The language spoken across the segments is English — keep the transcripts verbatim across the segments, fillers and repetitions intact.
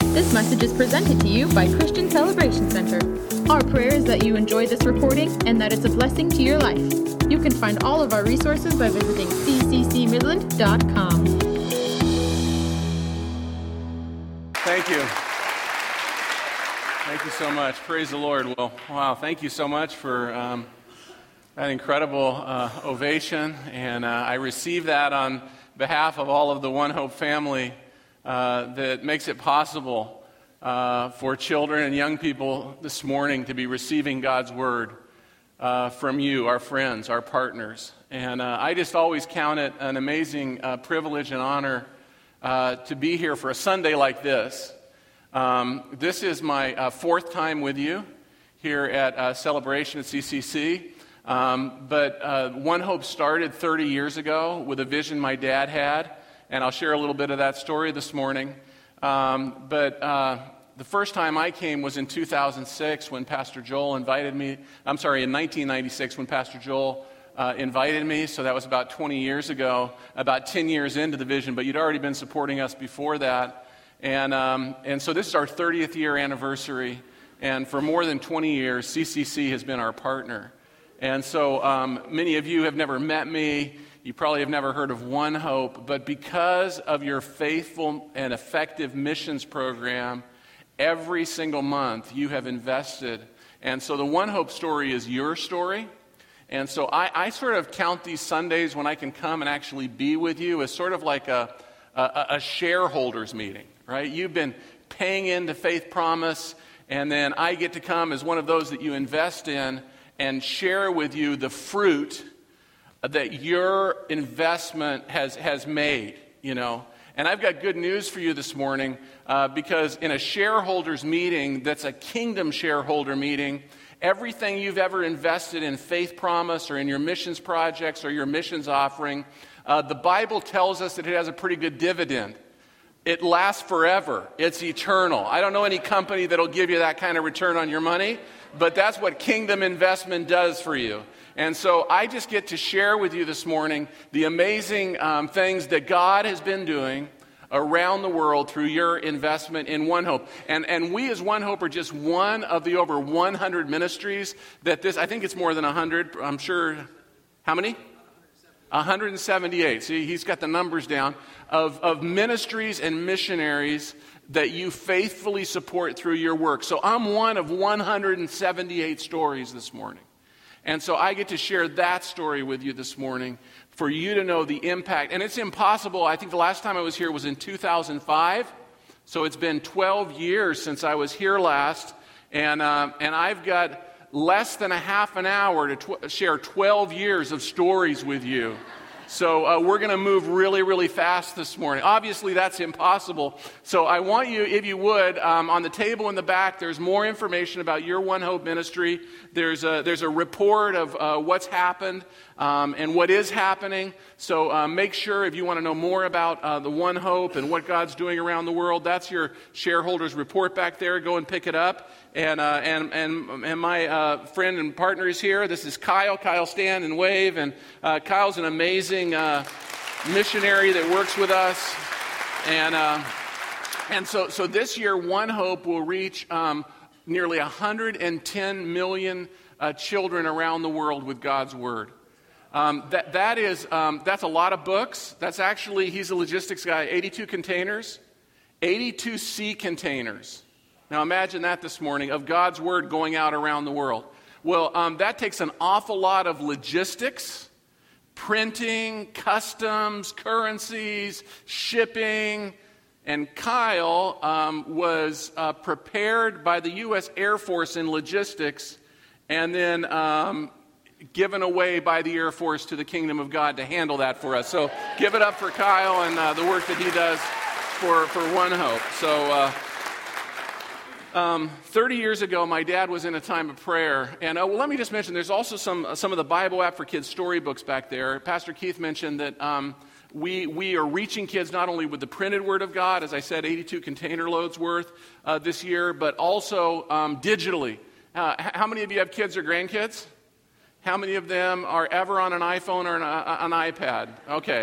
This message is presented to you by Christian Celebration Center. Our prayer is that you enjoy this recording and that it's a blessing to your life. You can find all of our resources by visiting c c c midland dot com. Thank you. Thank you so much. Praise the Lord. Well, wow, thank you so much for um, that incredible uh, ovation. And uh, I receive that on behalf of all of the One Hope family uh, that makes it possible uh, for children and young people this morning to be receiving God's Word uh, from you, our friends, our partners. And uh, I just always count it an amazing uh, privilege and honor uh, to be here for a Sunday like this. Um, this is my uh, fourth time with you here at uh, Celebration at C C C. Um, but uh, One Hope started thirty years ago with a vision my dad had, and I'll share a little bit of that story this morning. Um, but uh, the first time I came was in two thousand six when Pastor Joel invited me. I'm sorry, in nineteen ninety-six when Pastor Joel uh, invited me. So that was about twenty years ago, about ten years into the vision. But you'd already been supporting us before that. And um, and so this is our thirtieth year anniversary, and for more than twenty years, C C C has been our partner. And so um, many of you have never met me, you probably have never heard of One Hope, but because of your faithful and effective missions program, every single month you have invested. And so the One Hope story is your story. And so I, I sort of count these Sundays when I can come and actually be with you as sort of like a, a, a shareholders meeting. Right? You've been paying into Faith Promise, and then I get to come as one of those that you invest in and share with you the fruit that your investment has, has made, you know. And I've got good news for you this morning uh, because in a shareholders meeting that's a kingdom shareholder meeting, everything you've ever invested in Faith Promise or in your missions projects or your missions offering, uh, the Bible tells us that it has a pretty good dividend. It lasts forever. It's eternal. I don't know any company that'll give you that kind of return on your money, but that's what kingdom investment does for you. And so I just get to share with you this morning the amazing um, things that God has been doing around the world through your investment in One Hope. And and we as One Hope are just one of the over one hundred ministries that this, I think it's more than one hundred, I'm sure, how many? one hundred seventy-eight. See, he's got the numbers down of, of ministries and missionaries that you faithfully support through your work. So I'm one of one hundred seventy-eight stories this morning. And so I get to share that story with you this morning for you to know the impact. And it's impossible. I think the last time I was here was in two thousand five. So it's been twelve years since I was here last. And, uh, and I've got less than a half an hour to tw- share twelve years of stories with you. So uh, we're going to move really, really fast this morning. Obviously, that's impossible. So I want you, if you would, um, on the table in the back, there's more information about your One Hope ministry. There's a, there's a report of uh, what's happened um, and what is happening. So uh, make sure if you want to know more about uh, the One Hope and what God's doing around the world, that's your shareholders report back there. Go and pick it up. And uh, and and and my uh, friend and partner is here. This is Kyle. Kyle, stand and wave. And uh, Kyle's an amazing uh, missionary that works with us. And uh, and so so this year, One Hope will reach um, nearly one hundred ten million uh, children around the world with God's Word. Um, that that is um, that's a lot of books. That's actually, he's a logistics guy. eighty-two containers, eighty-two sea containers. Now imagine that this morning, of God's Word going out around the world. Well, um, that takes an awful lot of logistics, printing, customs, currencies, shipping. And Kyle um, was uh, prepared by the U S Air Force in logistics and then um, given away by the Air Force to the kingdom of God to handle that for us. So give it up for Kyle and uh, the work that he does for, for One Hope. So... Uh, Um, thirty years ago, my dad was in a time of prayer. And uh, well, let me just mention, there's also some uh, some of the Bible app for kids storybooks back there. Pastor Keith mentioned that um, we we are reaching kids not only with the printed Word of God, as I said, eighty-two container loads worth uh, this year, but also um, digitally. Uh, how many of you have kids or grandkids? How many of them are ever on an iPhone or an, uh, an iPad? Okay.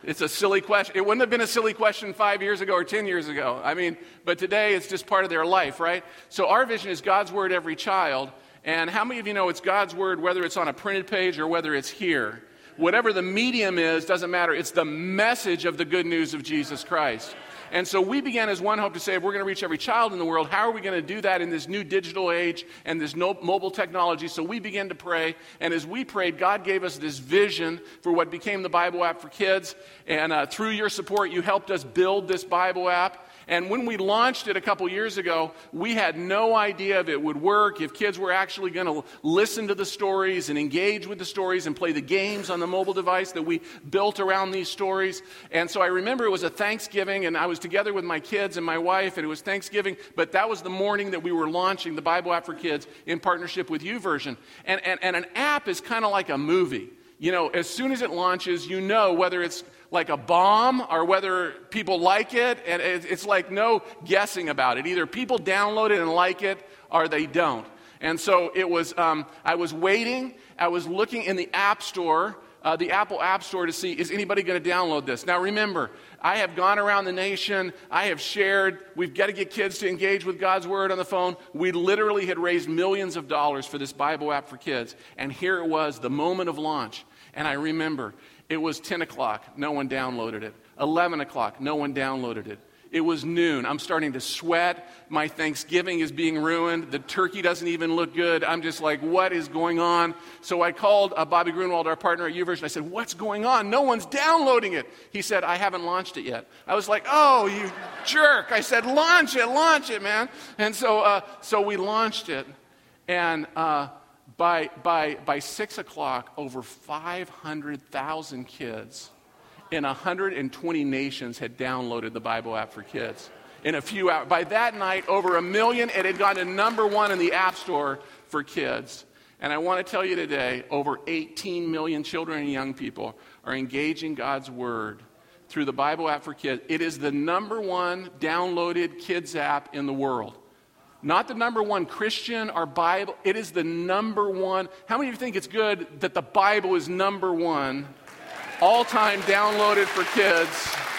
It's a silly question. It wouldn't have been a silly question five years ago or ten years ago. I mean, but today it's just part of their life, right? So our vision is God's Word, every child. And how many of you know it's God's Word, whether it's on a printed page or whether it's here? Whatever the medium is, doesn't matter. It's the message of the good news of Jesus Christ. And so we began as One Hope to say, if we're going to reach every child in the world, how are we going to do that in this new digital age and this no mobile technology? So we began to pray, and as we prayed, God gave us this vision for what became the Bible app for kids. And uh, through your support, you helped us build this Bible app. And when we launched it a couple years ago, we had no idea if it would work, if kids were actually going to listen to the stories and engage with the stories and play the games on the mobile device that we built around these stories. And so I remember it was a Thanksgiving, and I was together with my kids and my wife, and it was Thanksgiving, but that was the morning that we were launching the Bible app for kids in partnership with YouVersion. And, and, and an app is kind of like a movie. You know, as soon as it launches, you know whether it's like a bomb or whether people like it, and it's like no guessing about it. Either people download it and like it or they don't. And so it was, um, I was waiting, I was looking in the App Store, uh, the Apple App Store to see, is anybody going to download this? Now remember, I have gone around the nation, I have shared, we've got to get kids to engage with God's Word on the phone. We literally had raised millions of dollars for this Bible app for kids. And here it was, the moment of launch. And I remember, it was ten o'clock, no one downloaded it. eleven o'clock, no one downloaded it. It was noon, I'm starting to sweat. My Thanksgiving is being ruined. The turkey doesn't even look good. I'm just like, what is going on? So I called uh, Bobby Grunwald, our partner at YouVersion. I said, what's going on? No one's downloading it. He said, I haven't launched it yet. I was like, oh, you jerk. I said, launch it, launch it, man. And so, uh, so we launched it. And uh, By, by, by six o'clock, over five hundred thousand kids in one hundred twenty nations had downloaded the Bible app for kids in a few hours. By that night, over a million, it had gone to number one in the App Store for kids. And I want to tell you today, over eighteen million children and young people are engaging God's Word through the Bible app for kids. It is the number one downloaded kids app in the world. Not the number one Christian or Bible. It is the number one. How many of you think it's good that the Bible is number one, all-time downloaded for kids?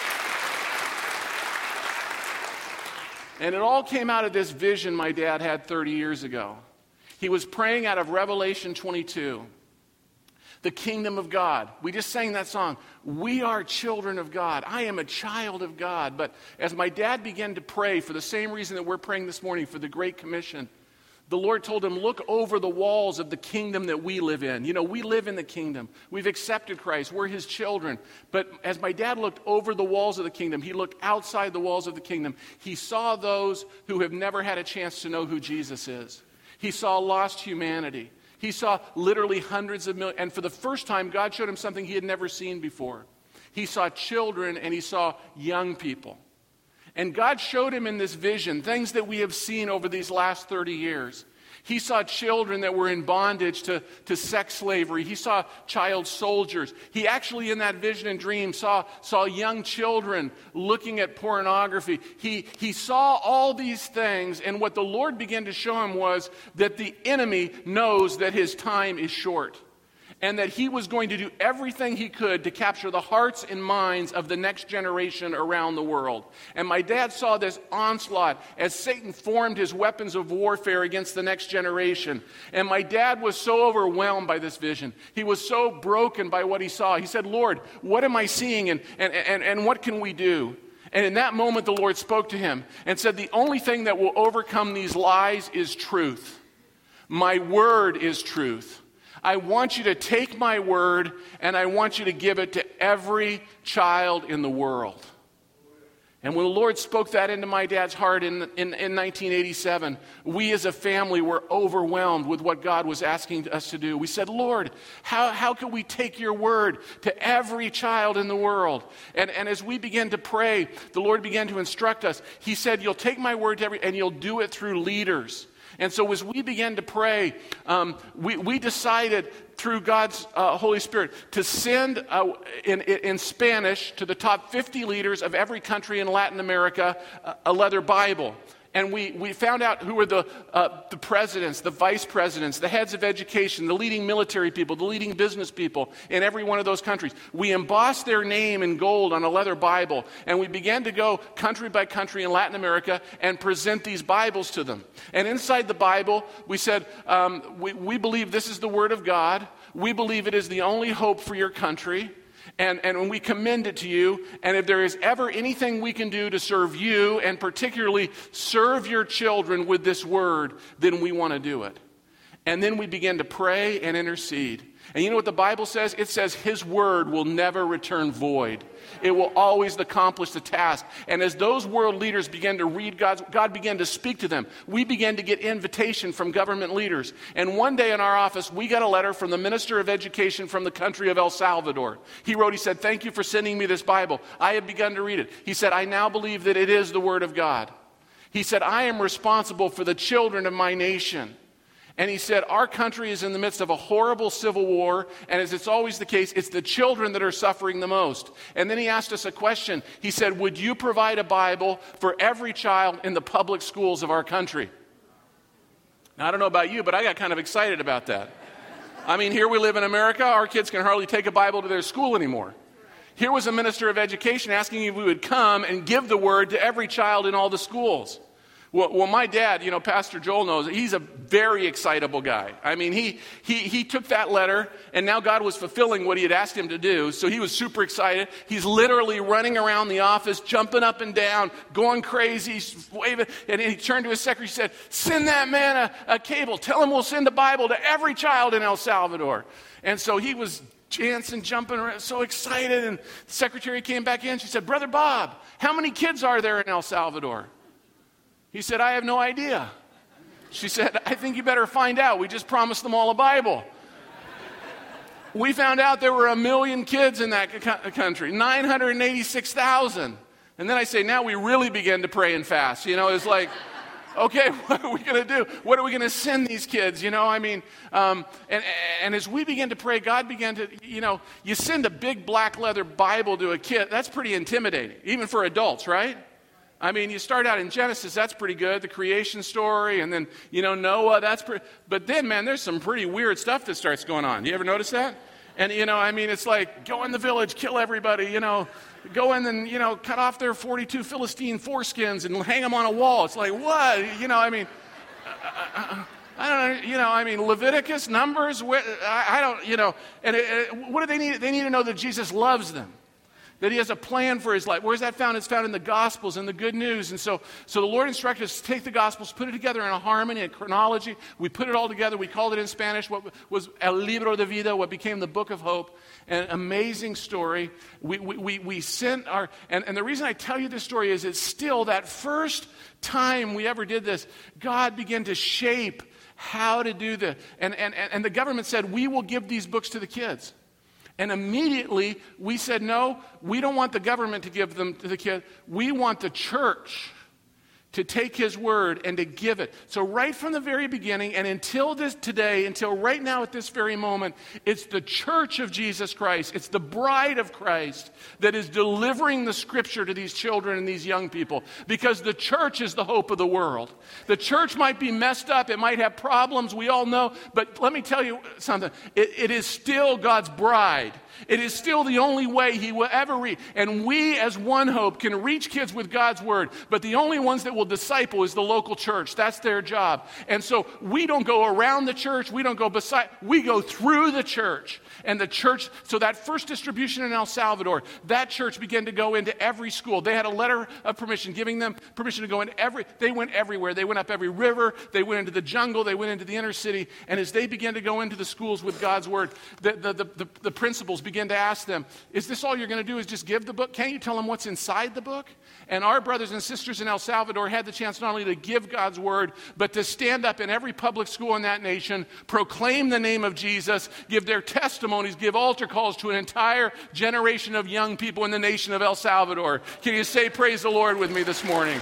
And it all came out of this vision my dad had thirty years ago. He was praying out of Revelation twenty-two. The kingdom of God. We just sang that song. We are children of God. I am a child of God. But as my dad began to pray for the same reason that we're praying this morning for the Great Commission, the Lord told him, look over the walls of the kingdom that we live in. You know, we live in the kingdom. We've accepted Christ. We're his children. But as my dad looked over the walls of the kingdom, he looked outside the walls of the kingdom. He saw those who have never had a chance to know who Jesus is. He saw lost humanity. He saw literally hundreds of millions. And for the first time, God showed him something he had never seen before. He saw children and he saw young people. And God showed him in this vision things that we have seen over these last thirty years. He saw children that were in bondage to, to sex slavery. He saw child soldiers. He actually, in that vision and dream, saw, saw young children looking at pornography. He, he saw all these things, and what the Lord began to show him was that the enemy knows that his time is short, and that he was going to do everything he could to capture the hearts and minds of the next generation around the world. And my dad saw this onslaught as Satan formed his weapons of warfare against the next generation. And my dad was so overwhelmed by this vision. He was so broken by what he saw. He said, Lord, what am I seeing, and, and, and, and what can we do? And in that moment, the Lord spoke to him and said, the only thing that will overcome these lies is truth. My word is truth. I want you to take my word and I want you to give it to every child in the world. And when the Lord spoke that into my dad's heart in, in, in nineteen eighty-seven, we as a family were overwhelmed with what God was asking us to do. We said, Lord, how, how can we take your word to every child in the world? And, and as we began to pray, the Lord began to instruct us. He said, you'll take my word to every, and you'll do it through leaders. And so as we began to pray, um, we, we decided through God's uh, Holy Spirit to send uh, in, in Spanish to the top fifty leaders of every country in Latin America uh, a leather Bible. And we, we found out who were the, uh, the presidents, the vice presidents, the heads of education, the leading military people, the leading business people in every one of those countries. We embossed their name in gold on a leather Bible, and we began to go country by country in Latin America and present these Bibles to them. And inside the Bible, we said, um, we, we believe this is the Word of God. We believe it is the only hope for your country. And, and we commend it to you, and if there is ever anything we can do to serve you, and particularly serve your children with this word, then we want to do it. And then we begin to pray and intercede. And you know what the Bible says? It says his word will never return void. It will always accomplish the task. And as those world leaders began to read God's, God began to speak to them. We began to get invitation from government leaders. And one day in our office, we got a letter from the Minister of Education from the country of El Salvador. He wrote, he said, "Thank you for sending me this Bible. I have begun to read it." He said, "I now believe that it is the Word of God." He said, "I am responsible for the children of my nation." And he said, "Our country is in the midst of a horrible civil war, and as it's always the case, it's the children that are suffering the most." And then he asked us a question. He said, "Would you provide a Bible for every child in the public schools of our country?" Now, I don't know about you, but I got kind of excited about that. I mean, here we live in America. Our kids can hardly take a Bible to their school anymore. Here was a minister of education asking if we would come and give the word to every child in all the schools. Well, well, my dad, you know, Pastor Joel knows, he's a very excitable guy. I mean, he, he he took that letter, and now God was fulfilling what he had asked him to do, so he was super excited. He's literally running around the office, jumping up and down, going crazy, waving, and he turned to his secretary and said, "Send that man a, a cable. Tell him we'll send a Bible to every child in El Salvador." And so he was dancing, jumping around, so excited, and the secretary came back in. She said, "Brother Bob, how many kids are there in El Salvador?" He said, "I have no idea." She said, "I think you better find out. We just promised them all a Bible." We found out there were a million kids in that country, nine hundred eighty-six thousand. And then I say, now we really begin to pray and fast. You know, it's like, okay, what are we going to do? What are we going to send these kids? You know, I mean, um, and, and as we began to pray, God began to, you know, you send a big black leather Bible to a kid, that's pretty intimidating, even for adults, right? I mean, you start out in Genesis, that's pretty good, the creation story, and then, you know, Noah, that's pretty, but then, man, there's some pretty weird stuff that starts going on. You ever notice that? And, you know, I mean, it's like, go in the village, kill everybody, you know, go in and, you know, cut off their forty-two Philistine foreskins and hang them on a wall. It's like, what? You know, I mean, I, I don't know, you know, I mean, Leviticus, Numbers, I, I don't, you know, and it, it, what do they need? They need to know that Jesus loves them. That he has a plan for his life. Where's that found? It's found in the Gospels and the good news. And so, so the Lord instructed us to take the Gospels, put it together in a harmony, a chronology. We put it all together. We called it in Spanish what was El Libro de Vida, what became the Book of Hope. An amazing story. We, we, we, we sent our, and, and the reason I tell you this story is it's still that first time we ever did this, God began to shape how to do this. And, and, and the government said, we will give these books to the kids. And immediately we said, no, we don't want the government to give them to the kid. We want the church to take his word and to give it. So right from the very beginning and until this today, until right now at this very moment, it's the church of Jesus Christ. It's the bride of Christ that is delivering the scripture to these children and these young people, because the church is the hope of the world. The church might be messed up. It might have problems. We all know. But let me tell you something. It, it is still God's bride. It is still the only way he will ever reach. And we as One Hope can reach kids with God's word, but the only ones that will disciple is the local church. That's their job. And so we don't go around the church. We don't go beside. We go through the church. And the church, so that first distribution in El Salvador, that church began to go into every school. They had a letter of permission, giving them permission to go in every, they went everywhere. They went up every river. They went into the jungle. They went into the inner city. And as they began to go into the schools with God's word, the, the, the, the, the principals began to ask them, is this all you're going to do is just give the book? Can't you tell them what's inside the book? And our brothers and sisters in El Salvador had the chance not only to give God's word, but to stand up in every public school in that nation, proclaim the name of Jesus, give their testimonies, give altar calls to an entire generation of young people in the nation of El Salvador. Can you say praise the Lord with me this morning?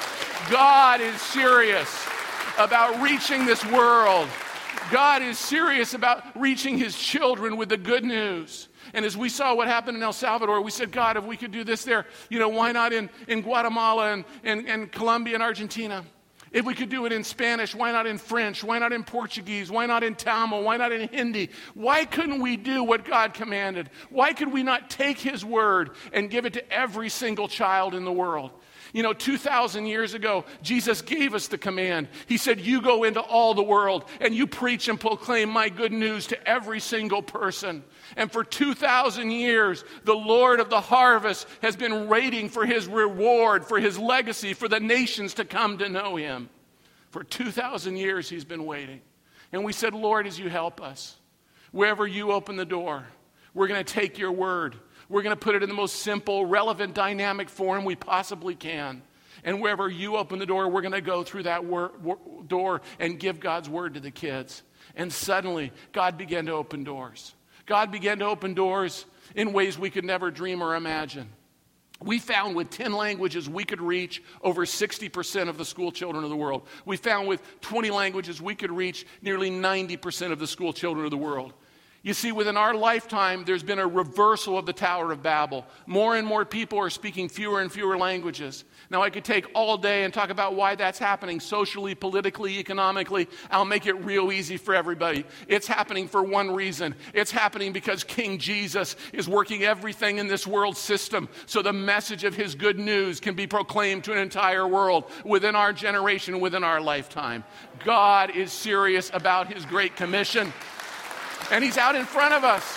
God is serious about reaching this world. God is serious about reaching his children with the good news. And as we saw what happened in El Salvador, we said, God, if we could do this there, you know, why not in, in Guatemala and, and, and Colombia and Argentina? If we could do it in Spanish, why not in French? Why not in Portuguese? Why not in Tamil? Why not in Hindi? Why couldn't we do what God commanded? Why could we not take his word and give it to every single child in the world? You know, two thousand years ago, Jesus gave us the command. He said, you go into all the world and you preach and proclaim my good news to every single person. And for two thousand years, the Lord of the harvest has been waiting for his reward, for his legacy, for the nations to come to know him. For two thousand years, he's been waiting. And we said, Lord, as you help us, wherever you open the door, we're going to take your word. We're going to put it in the most simple, relevant, dynamic form we possibly can. And wherever you open the door, we're going to go through that wor- wor- door and give God's word to the kids. And suddenly, God began to open doors. God began to open doors in ways we could never dream or imagine. We found with ten languages we could reach over sixty percent of the school children of the world. We found with twenty languages we could reach nearly ninety percent of the school children of the world. You see, within our lifetime, there's been a reversal of the Tower of Babel. More and more people are speaking fewer and fewer languages. Now, I could take all day and talk about why that's happening socially, politically, economically. I'll make it real easy for everybody. It's happening for one reason. It's happening because King Jesus is working everything in this world system so the message of his good news can be proclaimed to an entire world within our generation, within our lifetime. God is serious about his Great Commission. And he's out in front of us.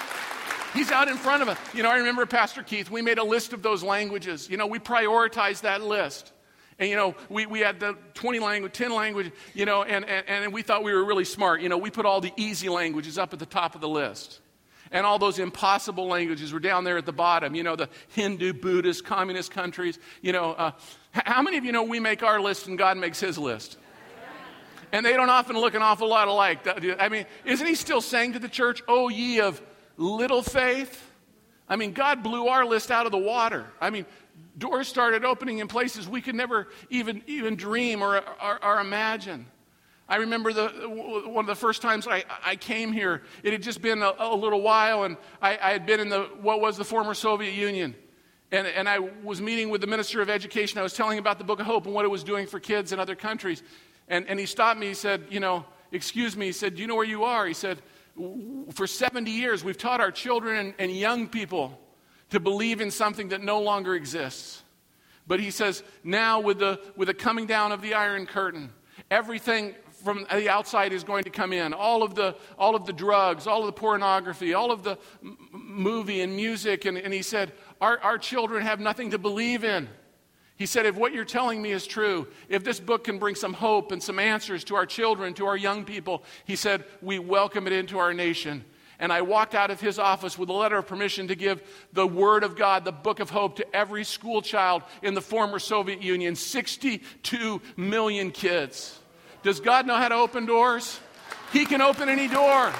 He's out in front of us. You know, I remember, Pastor Keith, we made a list of those languages. You know, we prioritized that list. And, you know, we, we had the twenty language, ten language, you know, and, and, and we thought we were really smart. You know, we put all the easy languages up at the top of the list. And all those impossible languages were down there at the bottom. You know, the Hindu, Buddhist, communist countries. You know, uh, how many of you know we make our list and God makes his list? And they don't often look an awful lot alike. I mean, isn't he still saying to the church, "O ye of little faith"? I mean, God blew our list out of the water. I mean, doors started opening in places we could never even, even dream or, or, or imagine. I remember the one of the first times I, I came here, it had just been a, a little while, and I, I had been in the what was the former Soviet Union. And, and I was meeting with the Minister of Education. I was telling him about the Book of Hope and what it was doing for kids in other countries. And, and he stopped me. He said, you know, excuse me. He said, do you know where you are? He said, for seventy years, we've taught our children and, and young people to believe in something that no longer exists. But he says, now with the, with the coming down of the Iron Curtain, everything from the outside is going to come in. All of the, all of the drugs, all of the pornography, all of the m- movie and music. And, and he said, our, our children have nothing to believe in. He said, if what you're telling me is true, if this book can bring some hope and some answers to our children, to our young people, he said, we welcome it into our nation. And I walked out of his office with a letter of permission to give the Word of God, the Book of Hope, to every school child in the former Soviet Union, sixty-two million kids. Does God know how to open doors? He can open any door.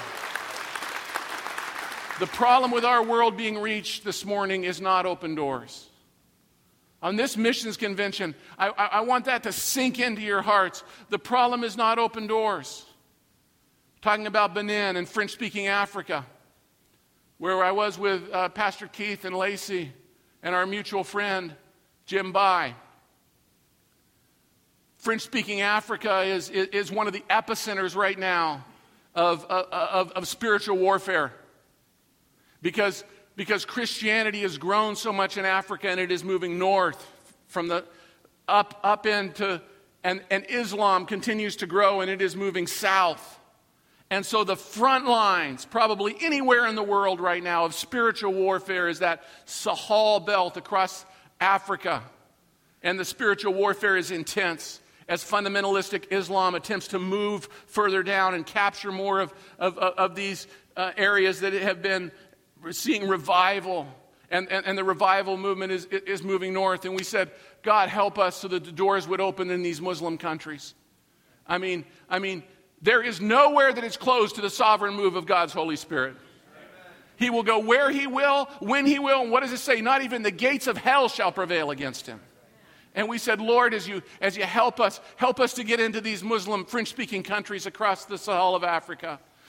The problem with our world being reached this morning is not open doors. On this missions convention, I, I, I want that to sink into your hearts. The problem is not open doors. Talking about Benin and French-speaking Africa, where I was with uh, Pastor Keith and Lacey and our mutual friend, Jim Bai. French-speaking Africa is, is, is one of the epicenters right now of, of, of spiritual warfare. Because Because Christianity has grown so much in Africa, and it is moving north from the up up into, and, and Islam continues to grow, and it is moving south. And so the front lines, probably anywhere in the world right now, of spiritual warfare is that Sahel belt across Africa. And the spiritual warfare is intense as fundamentalistic Islam attempts to move further down and capture more of, of, of these uh, areas that have been We're seeing revival, and, and, and the revival movement is, is moving north. And we said, God, help us so that the doors would open in these Muslim countries. I mean, I mean, there is nowhere that is closed to the sovereign move of God's Holy Spirit. Amen. He will go where he will, when he will. And what does it say? Not even the gates of hell shall prevail against him. And we said, Lord, as you, as you help us, help us to get into these Muslim French-speaking countries across the Sahel of Africa.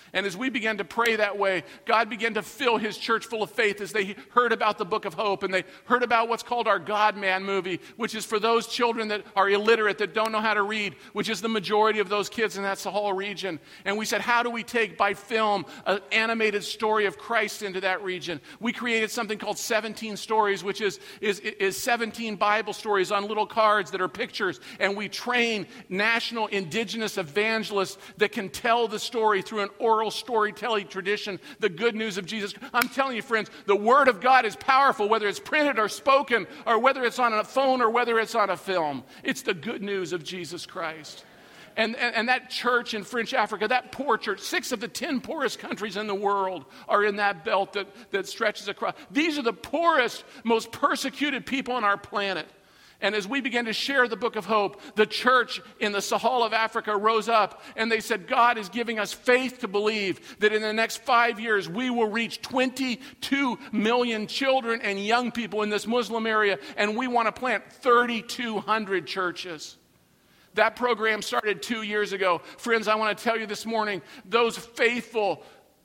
And as we began to pray that way, God began to fill his church full of faith as they heard about the Book of Hope, and they heard about what's called our God-Man movie, which is for those children that are illiterate, that don't know how to read, which is the majority of those kids, and that's the whole region. And we said, how do we take, by film, an animated story of Christ into that region? We created something called seventeen Stories, which is, is, is seventeen Bible stories on little cards that are pictures, and we train national indigenous evangelists that can tell the story through an oral storytelling tradition, the good news of Jesus. I'm telling you, friends, the Word of God is powerful, whether it's printed or spoken, or whether it's on a phone or whether it's on a film. It's the good news of Jesus Christ. And, and, and that church in French Africa, that poor church, six of the ten poorest countries in the world are in that belt that, that stretches across. These are the poorest, most persecuted people on our planet. And as we began to share the Book of Hope, the church in the Sahel of Africa rose up and they said, God is giving us faith to believe that in the next five years we will reach twenty-two million children and young people in this Muslim area, and we want to plant thirty-two hundred churches. That program started two years ago. Friends, I want to tell you this morning, those faithful,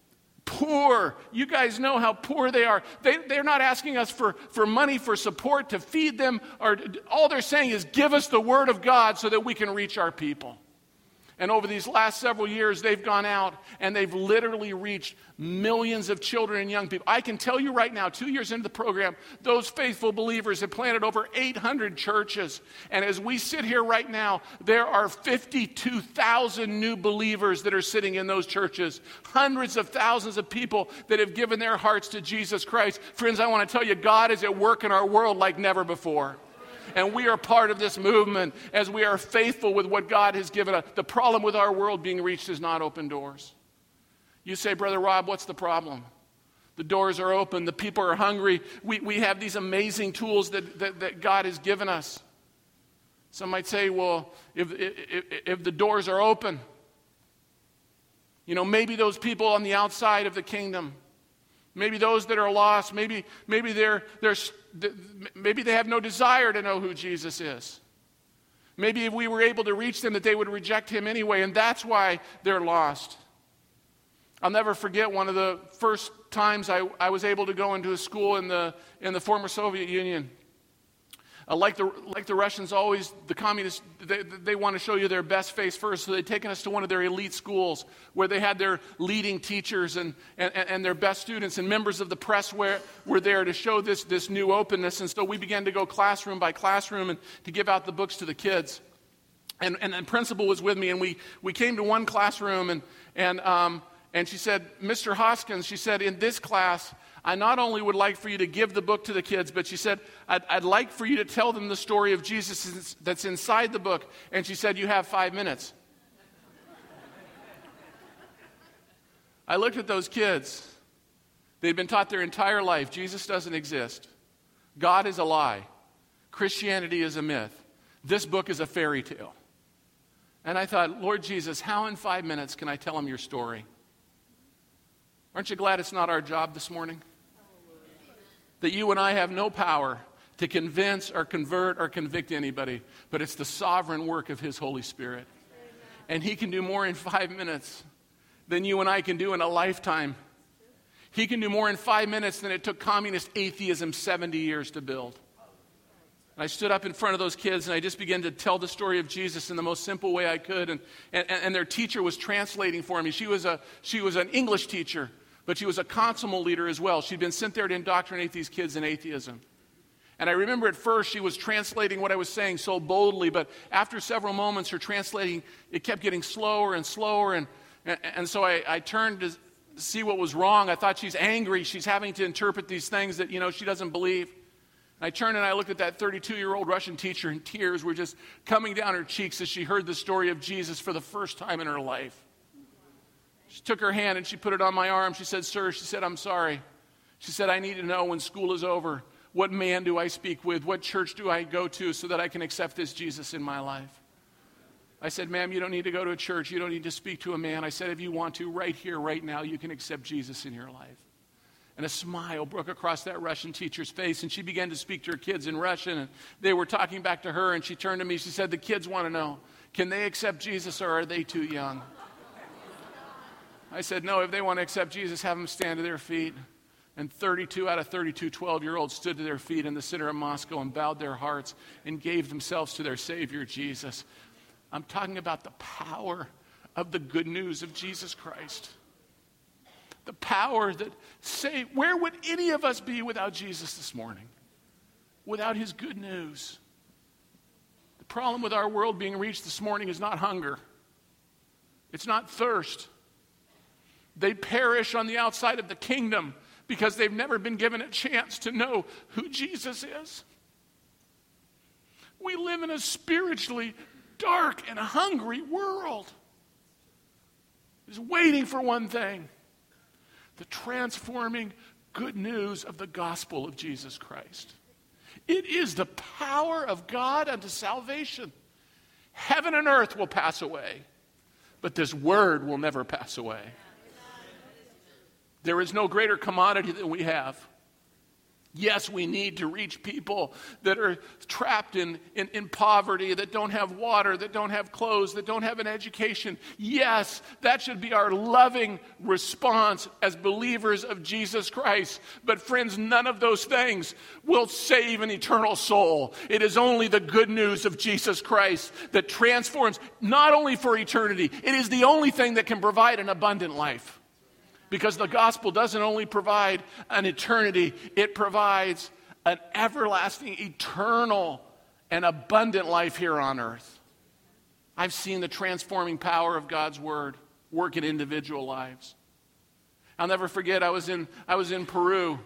poor, you guys know how poor they are. They, they're not asking us for, for money, for support, to feed them. Or all they're saying is, give us the Word of God so that we can reach our people. And over these last several years, they've gone out and they've literally reached millions of children and young people. I can tell you right now, two years into the program, those faithful believers have planted over eight hundred churches. And as we sit here right now, there are fifty-two thousand new believers that are sitting in those churches. Hundreds of thousands of people that have given their hearts to Jesus Christ. Friends, I want to tell you, God is at work in our world like never before. And we are part of this movement as we are faithful with what God has given us. The problem with our world being reached is not open doors. You say, Brother Rob, what's the problem? The doors are open. The people are hungry. We, we have these amazing tools that, that, that God has given us. Some might say, well, if, if, if the doors are open, you know, maybe those people on the outside of the kingdom, maybe those that are lost, maybe, maybe they're, they're Maybe they have no desire to know who Jesus is. Maybe if we were able to reach them, that they would reject him anyway, and that's why they're lost. I'll never forget one of the first times I, I was able to go into a school in the in the former Soviet Union. Uh, like the like the Russians always, the communists, they, they want to show you their best face first, so they'd taken us to one of their elite schools where they had their leading teachers and, and, and their best students, and members of the press were, were there to show this, this new openness. And so we began to go classroom by classroom and to give out the books to the kids. And, and the principal was with me, and we, we came to one classroom, and, and, um, and she said, Mister Hoskins, she said, in this class, I not only would like for you to give the book to the kids, but she said, I'd, I'd like for you to tell them the story of Jesus that's inside the book. And she said, you have five minutes. I looked at those kids. They'd been taught their entire life, Jesus doesn't exist. God is a lie. Christianity is a myth. This book is a fairy tale. And I thought, Lord Jesus, how in five minutes can I tell them your story? Aren't you glad it's not our job this morning? That you and I have no power to convince or convert or convict anybody, but it's the sovereign work of his Holy Spirit. And he can do more in five minutes than you and I can do in a lifetime. He can do more in five minutes than it took communist atheism seventy years to build. And I stood up in front of those kids and I just began to tell the story of Jesus in the most simple way I could. And, and, and their teacher was translating for me. She was a she was an English teacher, but she was a consummate leader as well. She'd been sent there to indoctrinate these kids in atheism. And I remember at first she was translating what I was saying so boldly, but after several moments her translating, it kept getting slower and slower. And, and, and so I, I turned to see what was wrong. I thought she's angry. She's having to interpret these things that, you know, she doesn't believe. I turned and I looked at that thirty-two-year-old Russian teacher, and tears were just coming down her cheeks as she heard the story of Jesus for the first time in her life. She took her hand and she put it on my arm. She said, "Sir," she said, "I'm sorry." She said, "I need to know when school is over, what man do I speak with? What church do I go to so that I can accept this Jesus in my life?" I said, "Ma'am, you don't need to go to a church. You don't need to speak to a man." I said, "If you want to, right here, right now, you can accept Jesus in your life." And a smile broke across that Russian teacher's face, and she began to speak to her kids in Russian, and they were talking back to her, and she turned to me. She said, "The kids want to know, can they accept Jesus or are they too young?" I said, no, if they want to accept Jesus, have them stand to their feet. And thirty-two out of thirty-two twelve-year-olds stood to their feet in the center of Moscow and bowed their hearts and gave themselves to their Savior, Jesus. I'm talking about the power of the good news of Jesus Christ. The power that say, where would any of us be without Jesus this morning? Without his good news? The problem with our world being reached this morning is not hunger. It's not thirst. They perish on the outside of the kingdom because they've never been given a chance to know who Jesus is. We live in a spiritually dark and hungry world. It's waiting for one thing: the transforming good news of the gospel of Jesus Christ. It is the power of God unto salvation. Heaven and earth will pass away, but this word will never pass away. There is no greater commodity than we have. Yes, we need to reach people that are trapped in, in, in poverty, that don't have water, that don't have clothes, that don't have an education. Yes, that should be our loving response as believers of Jesus Christ. But friends, none of those things will save an eternal soul. It is only the good news of Jesus Christ that transforms, not only for eternity, it is the only thing that can provide an abundant life. Because the gospel doesn't only provide an eternity, it provides an everlasting, eternal, and abundant life here on earth. I've seen the transforming power of God's word work in individual lives. I'll never forget, I was in I was in Peru.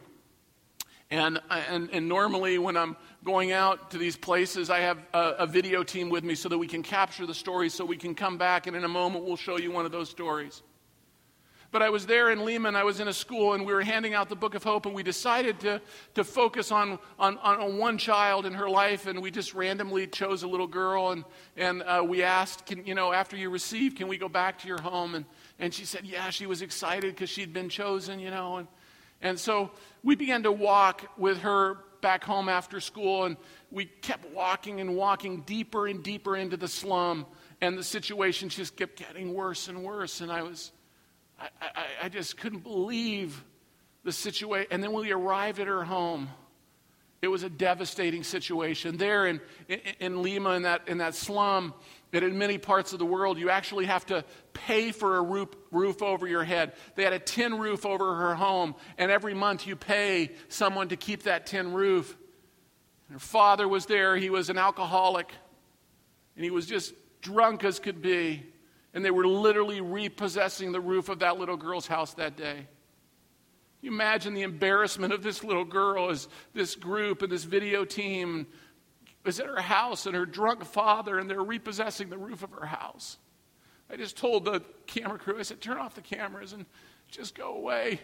And, and, and normally when I'm going out to these places, I have a, a video team with me so that we can capture the stories, so we can come back, and in a moment we'll show you one of those stories. But I was there in Lima, and I was in a school, and we were handing out the Book of Hope, and we decided to, to focus on, on, on one child in her life, and we just randomly chose a little girl, and, and uh, we asked, can, you know, after you receive, can we go back to your home? And, and she said, yeah, she was excited because she'd been chosen, you know. And, and so we began to walk with her back home after school, and we kept walking and walking deeper and deeper into the slum, and the situation just kept getting worse and worse, and I was... I, I, I just couldn't believe the situation. And then when we arrived at her home, it was a devastating situation. There in, in, in Lima, in that, in that slum, that in many parts of the world, you actually have to pay for a roof, roof over your head. They had a tin roof over her home, and every month you pay someone to keep that tin roof. And her father was there. He was an alcoholic, and he was just drunk as could be. And they were literally repossessing the roof of that little girl's house that day. Can you imagine the embarrassment of this little girl as this group and this video team was at her house, and her drunk father, and they're repossessing the roof of her house. I just told the camera crew, I said, turn off the cameras and just go away.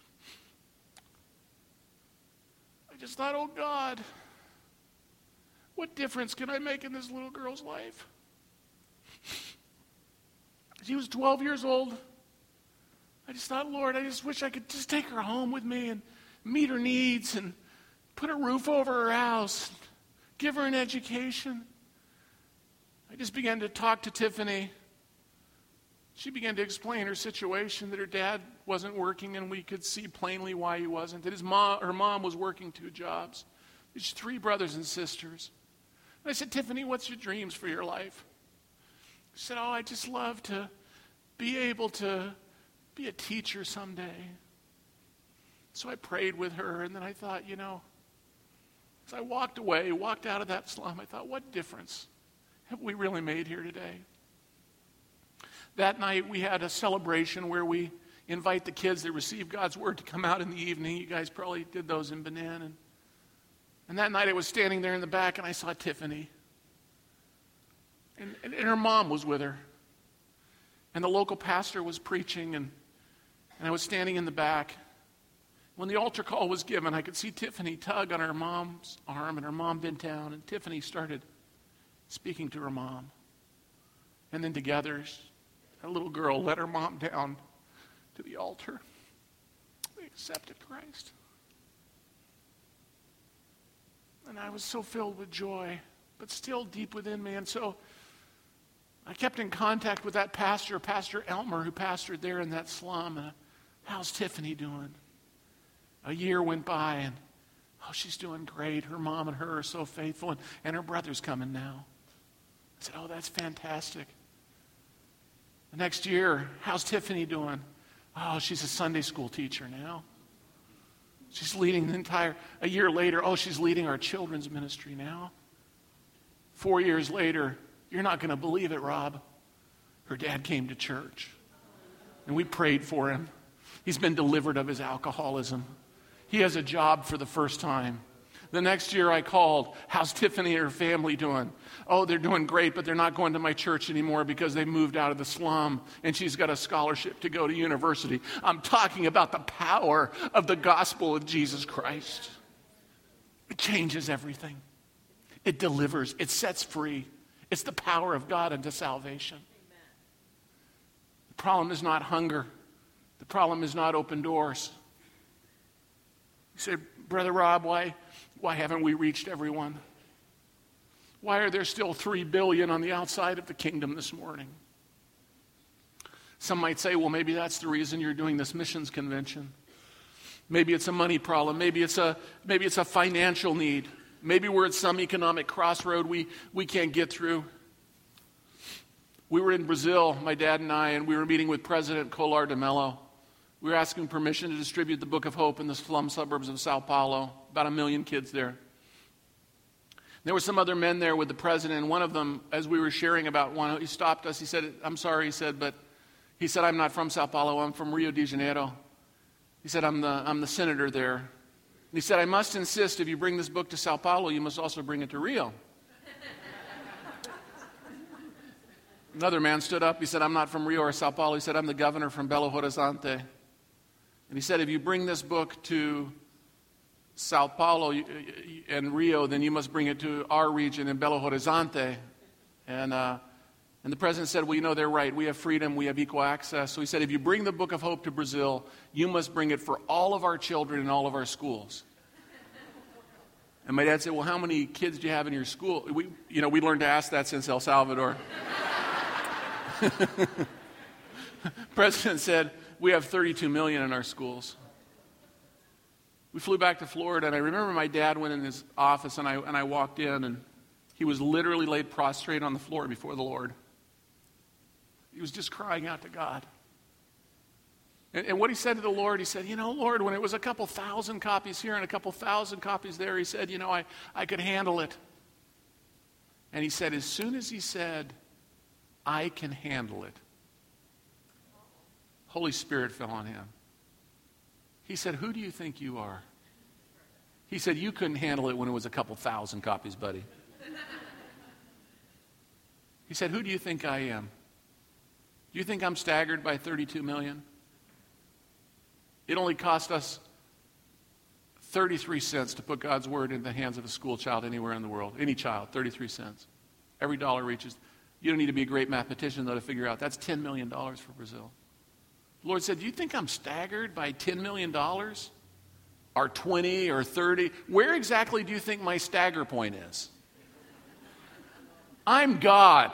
I just thought, oh God, what difference can I make in this little girl's life? She was twelve years old. I just thought, Lord, I just wish I could just take her home with me and meet her needs and put a roof over her house, give her an education. I just began to talk to Tiffany. She began to explain her situation, that her dad wasn't working, and we could see plainly why he wasn't, that his mom, her mom was working two jobs. There's three brothers and sisters. And I said, Tiffany, what's your dreams for your life? She said, oh, I just love to be able to be a teacher someday. So I prayed with her, and then I thought, you know, as I walked away, walked out of that slum, I thought, what difference have we really made here today? That night we had a celebration where we invite the kids that receive God's word to come out in the evening. You guys probably did those in Benin. And, and that night I was standing there in the back, and I saw Tiffany. And, and, and her mom was with her. And the local pastor was preaching, and, and I was standing in the back. When the altar call was given, I could see Tiffany tug on her mom's arm, and her mom bent down, and Tiffany started speaking to her mom. And then together, a little girl led her mom down to the altar. They accepted Christ. And I was so filled with joy, but still deep within me. And so I kept in contact with that pastor, Pastor Elmer, who pastored there in that slum. And, how's Tiffany doing? A year went by, and oh, she's doing great. Her mom and her are so faithful, and, and her brother's coming now. I said, oh, that's fantastic. The next year, how's Tiffany doing? Oh, she's a Sunday school teacher now. She's leading the entire, a year later, oh, she's leading our children's ministry now. Four years later, you're not going to believe it, Rob. Her dad came to church, and we prayed for him. He's been delivered of his alcoholism. He has a job for the first time. The next year I called, how's Tiffany and her family doing? Oh, they're doing great, but they're not going to my church anymore because they moved out of the slum, and she's got a scholarship to go to university. I'm talking about the power of the gospel of Jesus Christ. It changes everything. It delivers. It sets free. It's the power of God unto salvation. Amen. The problem is not hunger. The problem is not open doors. You say, Brother Rob, why, why haven't we reached everyone? Why are there still three billion on the outside of the kingdom this morning? Some might say, well, maybe that's the reason you're doing this missions convention. Maybe it's a money problem. Maybe it's a, maybe it's a financial need. Maybe we're at some economic crossroad we, we can't get through. We were in Brazil, my dad and I, and we were meeting with President Collor de Mello. We were asking permission to distribute the Book of Hope in the slum suburbs of Sao Paulo. About a million kids there. There were some other men there with the president, and one of them, as we were sharing about one, he stopped us. He said, I'm sorry, he said, but he said, I'm not from Sao Paulo, I'm from Rio de Janeiro. He said, I'm the, I'm the senator there. And he said, I must insist, if you bring this book to Sao Paulo, you must also bring it to Rio. Another man stood up. He said, I'm not from Rio or Sao Paulo. He said, I'm the governor from Belo Horizonte. And he said, if you bring this book to Sao Paulo and Rio, then you must bring it to our region in Belo Horizonte. And, uh, and the president said, well, you know, they're right. We have freedom. We have equal access. So he said, if you bring the Book of Hope to Brazil, you must bring it for all of our children in all of our schools. And my dad said, well, how many kids do you have in your school? We, you know, we learned to ask that since El Salvador. President said, we have thirty-two million in our schools. We flew back to Florida, and I remember my dad went in his office, and I, and I walked in, and he was literally laid prostrate on the floor before the Lord. He was just crying out to God. And, and what he said to the Lord, he said, you know, Lord, when it was a couple thousand copies here and a couple thousand copies there, he said, you know, I, I could handle it. And he said, as soon as he said, I can handle it, Holy Spirit fell on him. He said, who do you think you are? He said, you couldn't handle it when it was a couple thousand copies, buddy. He said, who do you think I am? Do you think I'm staggered by thirty-two million? It only cost us thirty-three cents to put God's word in the hands of a school child anywhere in the world. Any child, thirty-three cents. Every dollar reaches. You don't need to be a great mathematician, though, to figure out that's ten million dollars for Brazil. The Lord said, do you think I'm staggered by ten million dollars? Or twenty or thirty? Where exactly do you think my stagger point is? I'm God.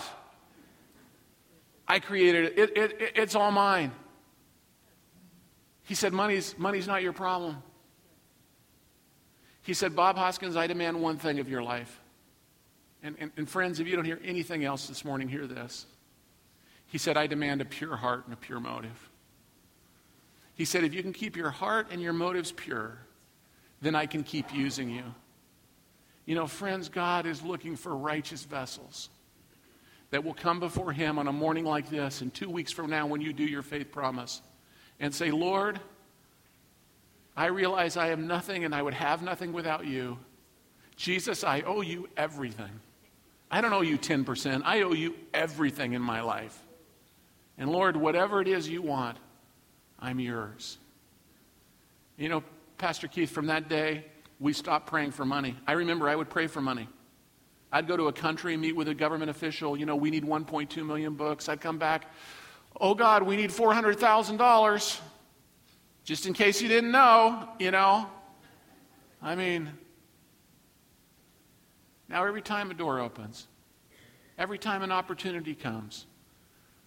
I created it. It, it, it. It's all mine. He said, money's, money's not your problem. He said, Bob Hoskins, I demand one thing of your life. And, and, and friends, if you don't hear anything else this morning, hear this. He said, I demand a pure heart and a pure motive. He said, if you can keep your heart and your motives pure, then I can keep using you. You know, friends, God is looking for righteous vessels that will come before him on a morning like this and two weeks from now when you do your faith promise and say, Lord, I realize I am nothing and I would have nothing without you. Jesus, I owe you everything. I don't owe you ten percent. I owe you everything in my life. And Lord, whatever it is you want, I'm yours. You know, Pastor Keith, from that day, we stopped praying for money. I remember I would pray for money. I'd go to a country, meet with a government official. You know, we need one point two million books. I'd come back. Oh, God, we need four hundred thousand dollars. Just in case you didn't know, you know. I mean, now every time a door opens, every time an opportunity comes,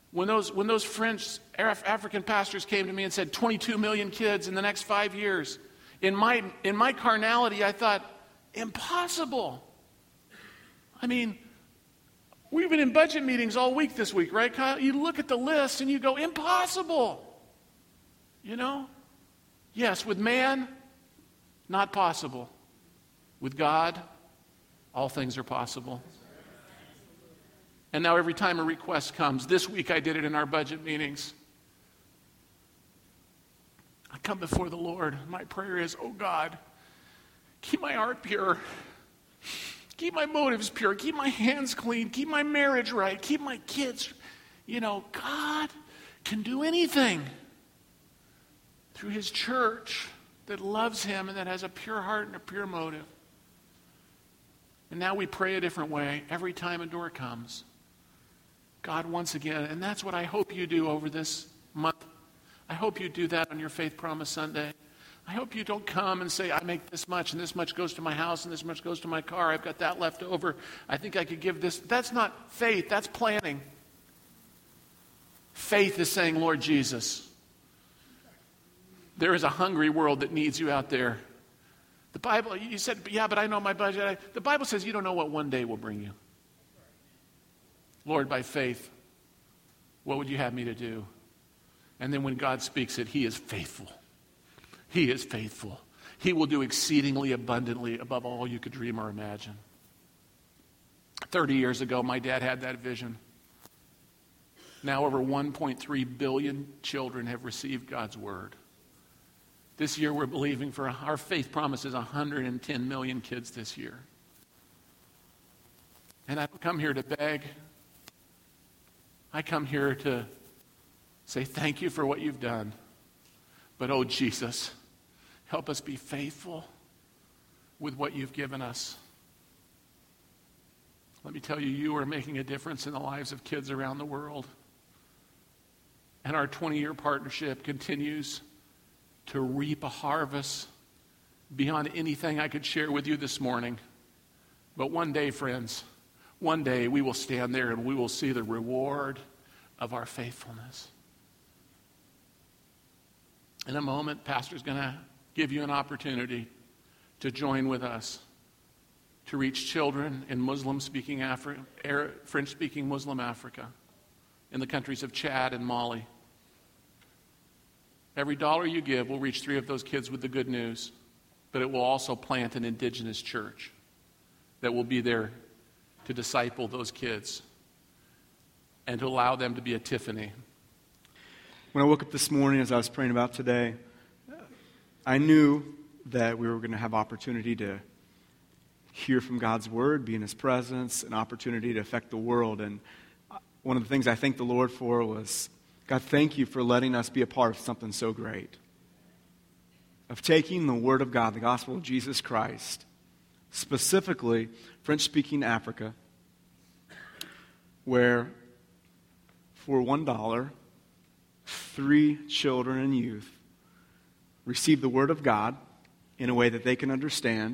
When those, when those French Af- African pastors came to me and said twenty-two million kids in the next five years, in my, in my carnality, I thought, impossible. I mean, we've been in budget meetings all week this week, right, Kyle? You look at the list and you go, impossible. You know? Yes, with man, not possible. With God, all things are possible. And now every time a request comes, this week I did it in our budget meetings. I come before the Lord. My prayer is, oh God, keep my heart pure. Keep my motives pure. Keep my hands clean. Keep my marriage right. Keep my kids. You know, God can do anything through his church that loves him and that has a pure heart and a pure motive. And now we pray a different way every time a door comes. God, once again, and that's what I hope you do over this month. I hope you do that on your Faith Promise Sunday. I hope you don't come and say, I make this much, and this much goes to my house, and this much goes to my car. I've got that left over. I think I could give this. That's not faith. That's planning. Faith is saying, Lord Jesus, there is a hungry world that needs you out there. The Bible, you said, yeah, but I know my budget. The Bible says you don't know what one day will bring you. Lord, by faith, what would you have me to do? And then when God speaks it, he is faithful. He is faithful. He will do exceedingly abundantly above all you could dream or imagine. Thirty years ago, my dad had that vision. Now over one point three billion children have received God's word. This year we're believing for, our faith promise is one hundred ten million kids this year. And I don't come here to beg. I come here to say thank you for what you've done. But oh Jesus, help us be faithful with what you've given us. Let me tell you, you are making a difference in the lives of kids around the world. And our twenty-year partnership continues to reap a harvest beyond anything I could share with you this morning. But one day, friends, one day we will stand there and we will see the reward of our faithfulness. In a moment, Pastor's going to give you an opportunity to join with us to reach children in Muslim-speaking Africa, French-speaking Muslim Africa, in the countries of Chad and Mali. Every dollar you give will reach three of those kids with the good news, but it will also plant an indigenous church that will be there to disciple those kids and to allow them to be a Tiffany. When I woke up this morning, as I was praying about today, I knew that we were going to have opportunity to hear from God's word, be in his presence, an opportunity to affect the world. And one of the things I thanked the Lord for was, God, thank you for letting us be a part of something so great. Of taking the word of God, the gospel of Jesus Christ, specifically French-speaking Africa, where for one dollar, three children and youth receive the word of God in a way that they can understand,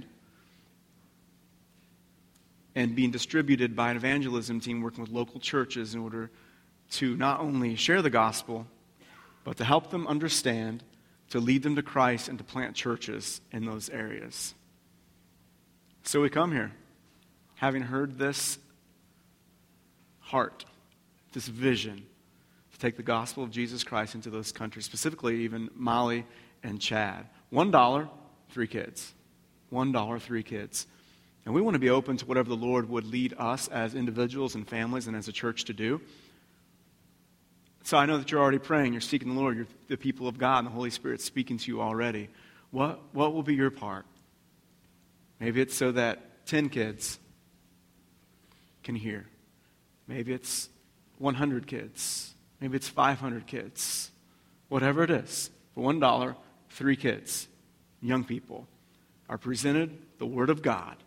and being distributed by an evangelism team working with local churches in order to not only share the gospel, but to help them understand, to lead them to Christ, and to plant churches in those areas. So we come here, having heard this heart, this vision, to take the gospel of Jesus Christ into those countries, specifically even Mali and Chad. One dollar, three kids. One dollar, three kids. And we want to be open to whatever the Lord would lead us as individuals and families and as a church to do. So I know that you're already praying, you're seeking the Lord, you're the people of God, and the Holy Spirit's speaking to you already. What, what will be your part? Maybe it's so that ten kids can hear. Maybe it's one hundred kids. Maybe it's five hundred kids. Whatever it is, for one dollar, three kids, young people, are presented the Word of God,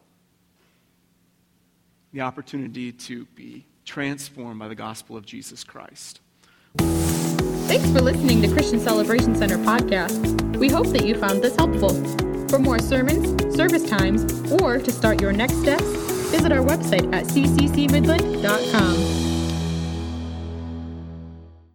the opportunity to be transformed by the gospel of Jesus Christ. Thanks for listening to Christian Celebration Center podcast. We hope that you found this helpful. For more sermons, service times, or to start your next steps, visit our website at c c c midland dot com.